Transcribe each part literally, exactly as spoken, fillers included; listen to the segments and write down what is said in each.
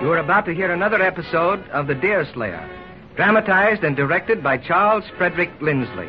You are about to hear another episode of The Deer Slayer, dramatized and directed by Charles Frederick Lindsley.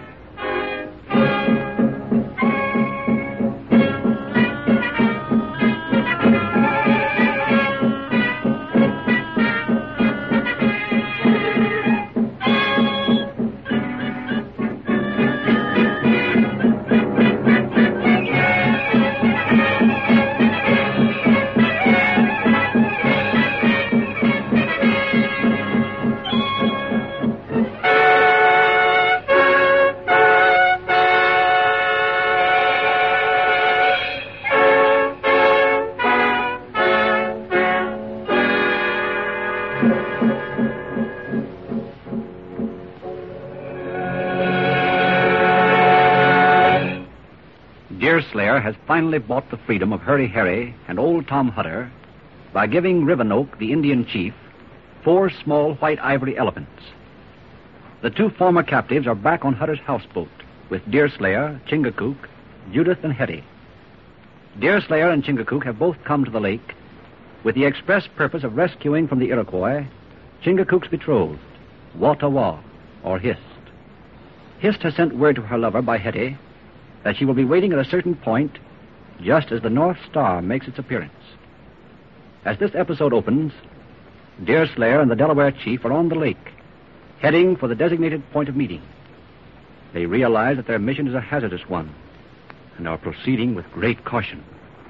Deerslayer has finally bought the freedom of Hurry Harry and old Tom Hutter by giving Rivenoak, the Indian chief, four small white ivory elephants. The two former captives are back on Hutter's houseboat with Deerslayer, Chingachgook, Judith, and Hetty. Deerslayer and Chingachgook have both come to the lake with the express purpose of rescuing from the Iroquois Chingachgook's betrothed, Wah-ta-Wah, or Hist. Hist has sent word to her lover by Hetty that she will be waiting at a certain point just as the North Star makes its appearance. As this episode opens, Deerslayer and the Delaware chief are on the lake, heading for the designated point of meeting. They realize that their mission is a hazardous one and are proceeding with great caution.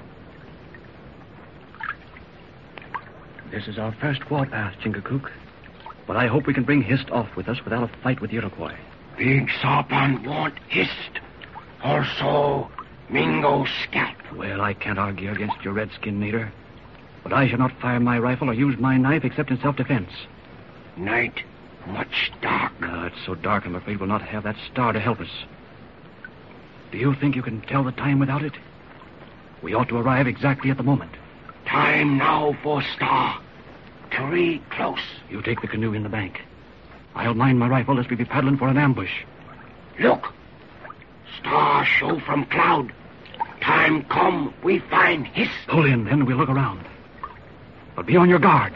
This is our first warpath, Chingachgook, but I hope we can bring Hist off with us without a fight with the Iroquois. Big Sarpan want Hist. Also, Mingo Scat. Well, I can't argue against your redskin, Mater. But I shall not fire my rifle or use my knife except in self-defense. Night, much dark. No, it's so dark I'm afraid we'll not have that star to help us. Do you think you can tell the time without it? We ought to arrive exactly at the moment. Time now for star. Three close. You take the canoe in the bank. I'll mind my rifle lest we be paddling for an ambush. Look. Star show from cloud. Time come, we find Hist. Pull in, then we'll look around. But be on your guard.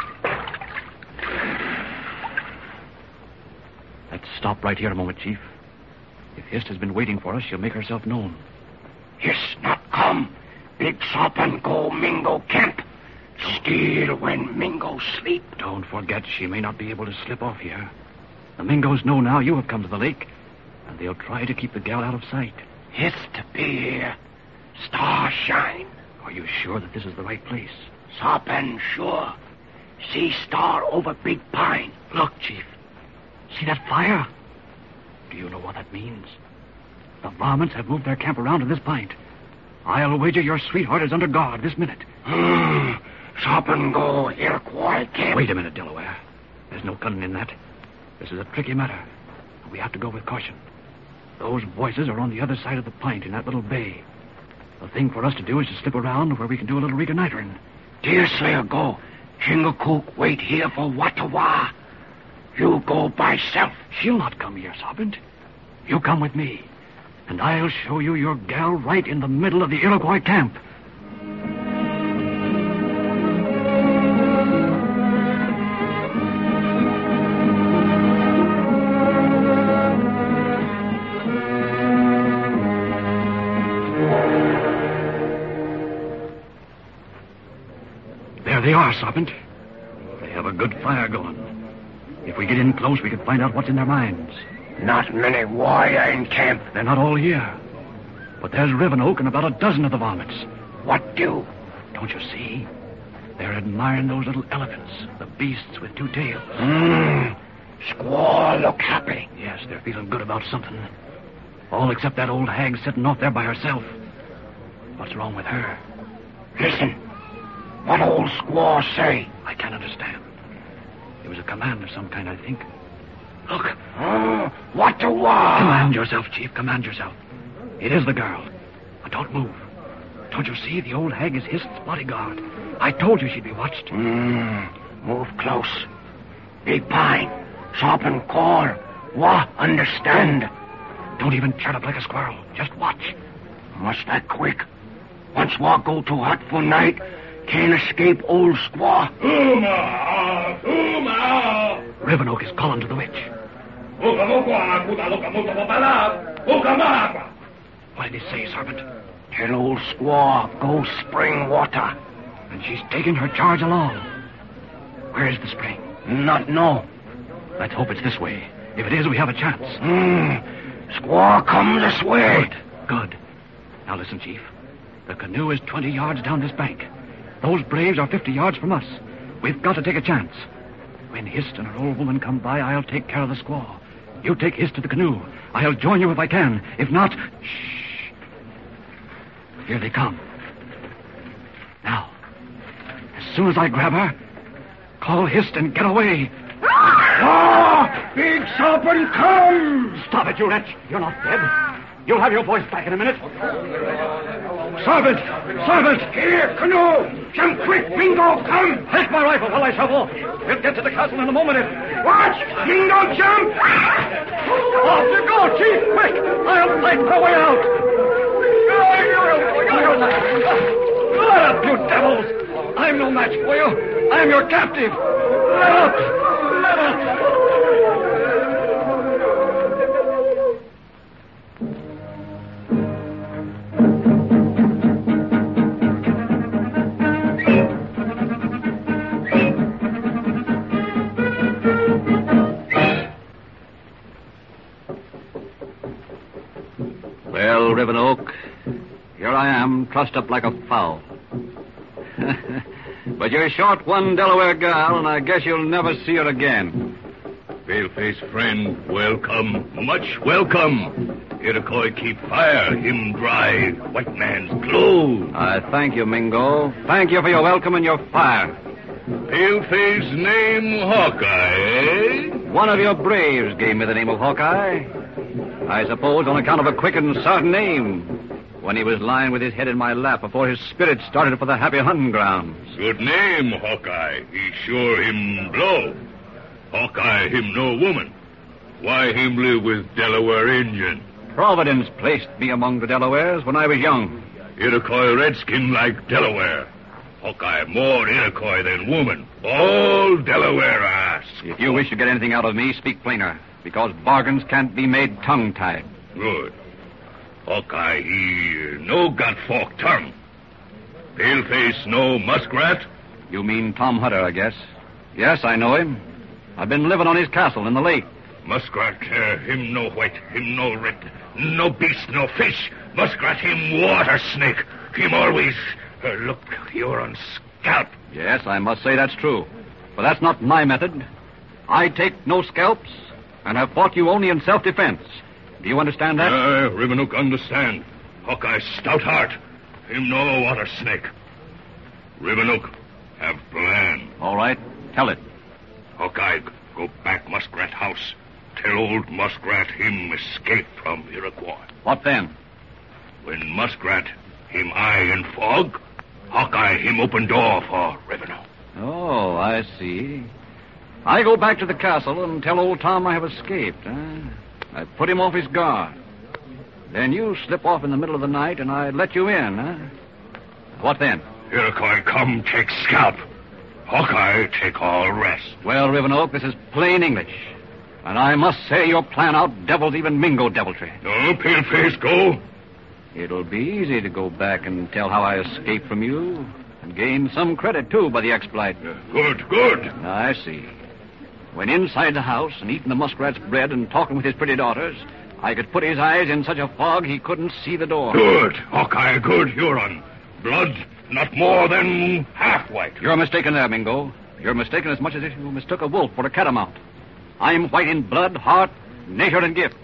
Let's stop right here a moment, Chief. If Hist has been waiting for us, she'll make herself known. Hist not come. Big Sarpan go Mingo camp. Steal when Mingo sleep. Don't forget, she may not be able to slip off here. The Mingos know now you have come to the lake, and they'll try to keep the gal out of sight. Hist be here. Star shine. Are you sure that this is the right place? Sarpan sure. See star over big pine. Look, Chief. See that fire? Do you know what that means? The varmints have moved their camp around to this point. I'll wager your sweetheart is under guard this minute. Hmm. Sarpan go Iroquois camp. Wait a minute, Delaware. There's no cunning in that. This is a tricky matter. We have to go with caution. Those voices are on the other side of the pint in that little bay. The thing for us to do is to slip around where we can do a little reconnoitering. Deerslayer go. Chingachgook wait here for Wah-ta-Wah. You go by self. She'll not come here, Serpent. You come with me, and I'll show you your gal right in the middle of the Iroquois camp. There they are, Serpent. They have a good fire going. If we get in close, we can find out what's in their minds. Not many warrior in camp. They're not all here. But there's Rivenoak and about a dozen of the varmints. What do? Don't you see? They're admiring those little elephants, the beasts with two tails. Hmm. Squaw look happy. Yes, they're feeling good about something. All except that old hag sitting off there by herself. What's wrong with her? Listen. What old squaw say? I can't understand. It was a command of some kind, I think. Look. Oh, Wah-ta-Wah. Command yourself, Chief. Command yourself. It is the girl. But don't move. Don't you see? The old hag is Hist's bodyguard. I told you she'd be watched. Mm, move close. Big pine. Sarpan call. Wah understand. Don't even chirp up like a squirrel. Just watch. Must that quick. Once Wah go too hot for night, can't escape old squaw. Uma! Uma! Rivenoak is calling to the witch. What did he say, Sergeant? Tell old squaw go spring water. And she's taking her charge along. Where is the spring? Not know. Let's hope it's this way. If it is, we have a chance. Hmm. Squaw come this way. Good. Good. Now listen, Chief. The canoe is twenty yards down this bank. Those braves are fifty yards from us. We've got to take a chance. When Hist and her old woman come by, I'll take care of the squaw. You take Hist to the canoe. I'll join you if I can. If not, shh. Here they come. Now, as soon as I grab her, call Hist and get away. Oh, Big Serpent, come! Stop it, you wretch. You're not dead. You'll have your voice back in a minute. Sergeant! Sergeant! Here, canoe! Jump quick, Mingo, come! Take my rifle while I shovel. We'll get to the castle in a moment if... Watch! Mingo, jump! Off you go, Chief! Quick! I'll fight my way out! Let up, you devils! I'm no match for you. I'm your captive. Let up! Let up! Well, Rivenoak, here I am, trussed up like a fowl. But you're short one Delaware gal, and I guess you'll never see her again. Pale-faced friend, welcome, much welcome. Iroquois keep fire, him dry, white man's clothes. I thank you, Mingo. Thank you for your welcome and your fire. Pale-face name Hawkeye, eh? One of your braves gave me the name of Hawkeye. I suppose on account of a quick and certain name, when he was lying with his head in my lap before his spirit started for the happy hunting grounds. Good name, Hawkeye. He sure him blow. Hawkeye him no woman. Why him live with Delaware Indian? Providence placed me among the Delawares when I was young. Iroquois redskin like Delaware. Hawkeye more Iroquois than woman. All Delaware ask. If you wish to get anything out of me, speak plainer, because bargains can't be made tongue-tied. Good. Hawkeye, he no got forked tongue. Paleface no muskrat? You mean Tom Hutter, I guess. Yes, I know him. I've been living on his castle in the lake. Muskrat, uh, him no white, him no red, no beast, no fish. Muskrat, him water snake. Him always uh, look you're on scalp. Yes, I must say that's true. But that's not my method. I take no scalps and have fought you only in self-defense. Do you understand that? Uh, Rivenoak understand. Hawkeye stout heart. Him no water snake. Rivenoak have plan. All right, tell it. Hawkeye, go back Muskrat house. Tell old Muskrat him escape from Iroquois. What then? When Muskrat him eye in fog, Hawkeye him open door for Rivenoak. Oh, I see. I go back to the castle and tell old Tom I have escaped. Huh? I put him off his guard. Then you slip off in the middle of the night and I let you in, huh? What then? Iroquois come take scalp. Hawkeye take all rest. Well, Rivenoak, this is plain English. And I must say your plan outdevils even Mingo deviltry. No, Paleface, go. It'll be easy to go back and tell how I escaped from you. And gain some credit, too, by the exploit. Uh, good, good. I see. When inside the house and eating the muskrat's bread and talking with his pretty daughters, I could put his eyes in such a fog he couldn't see the door. Good. Hawkeye, good Huron. Blood not more than half white. You're mistaken there, Mingo. You're mistaken as much as if you mistook a wolf for a catamount. I'm white in blood, heart, nature, and gifts.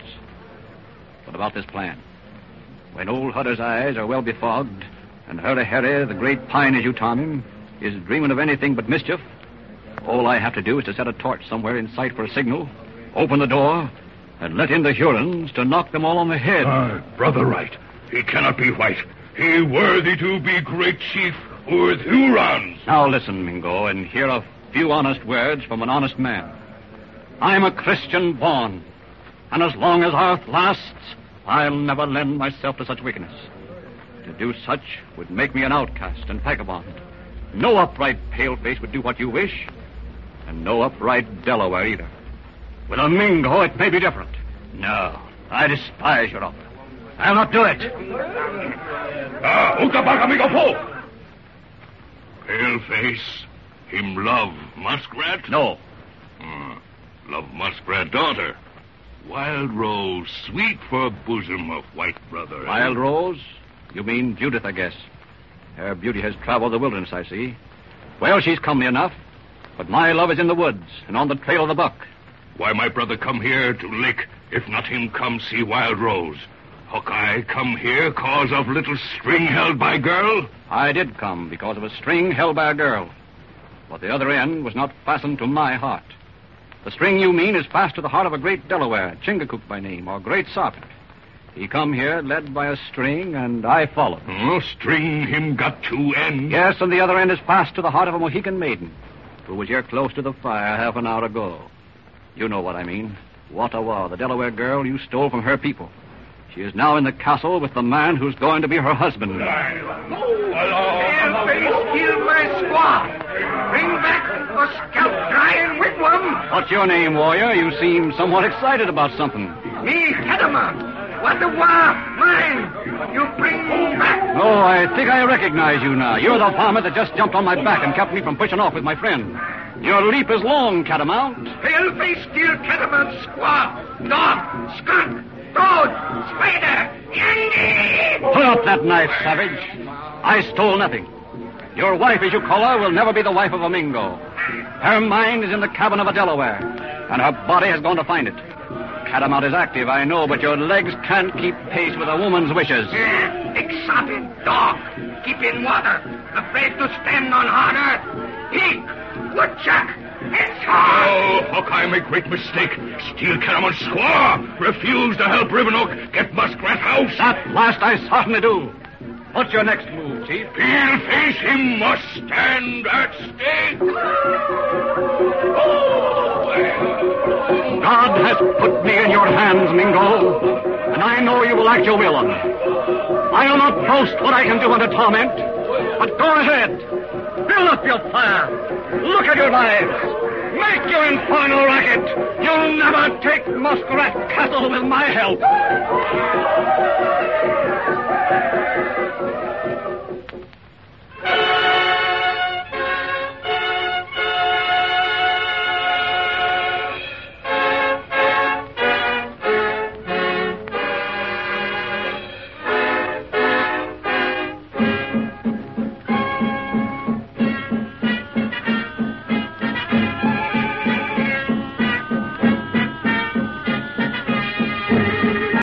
What about this plan? When old Hutter's eyes are well befogged, and Hurry Harry, the great pine as you term him, is dreaming of anything but mischief, all I have to do is to set a torch somewhere in sight for a signal, open the door, and let in the Hurons to knock them all on the head. Uh, brother right. He cannot be white. He worthy to be great chief with Hurons. Now listen, Mingo, and hear a few honest words from an honest man. I'm a Christian born, and as long as earth lasts, I'll never lend myself to such wickedness. To do such would make me an outcast and vagabond. No upright paleface would do what you wish, and no upright Delaware either. With a Mingo, it may be different. No, I despise your offer. I'll not do it. Ah, uka baka Mingo po. Paleface, him love muskrat? No. Hmm. Love muskrat daughter. Wild Rose, sweet for bosom of white brother. eh? Wild Rose? You mean Judith, I guess. Her beauty has traveled the wilderness, I see. Well, she's comely enough, but my love is in the woods and on the trail of the buck. Why my brother come here to lake, if not him come see Wild Rose? Hawkeye come here cause of little string held by girl? I did come because of a string held by a girl, but the other end was not fastened to my heart. The string you mean is fast to the heart of a great Delaware, Chingachgook by name, or Great Serpent. He come here led by a string, and I followed. Oh, string him got two ends. Yes, and the other end is fast to the heart of a Mohican maiden, who was here close to the fire half an hour ago. You know what I mean. Watawa, the Delaware girl you stole from her people. She is now in the castle with the man who's going to be her husband. Paleface, kill my squaw. Bring back or scalp dry and wigwam. What's your name, warrior? You seem somewhat excited about something. Me, Catamount. Watawa, mine. You bring me back. Oh, I think I recognize you now. You're the farmer that just jumped on my back and kept me from pushing off with my friend. Your leap is long, Catamount. Paleface, kill Catamount squaw. Dog, skunk, toad, spider, Indian. Pull out that knife, savage. I stole nothing. Your wife, as you call her, will never be the wife of a Mingo. Her mind is in the cabin of a Delaware, and her body has gone to find it. Catamount is active, I know, but your legs can't keep pace with a woman's wishes. Yeah, big sopping dog. Keep in water. Afraid to stand on hard earth. Pig, woodchuck, hedgehog. Oh, Hawkeye make great mistake. Steal Catamounts squaw. Refuse to help Rivenoak get Muskrat House. That last I certainly do. What's your next move, Chief? Paleface, him must stand at stake. God has put me in your hands, Mingo, and I know you will act your will on me. I'll not boast what I can do under torment, but go ahead. Build up your fire. Look at your lives. Make your infernal racket. You'll never take Muskrat Castle with my help.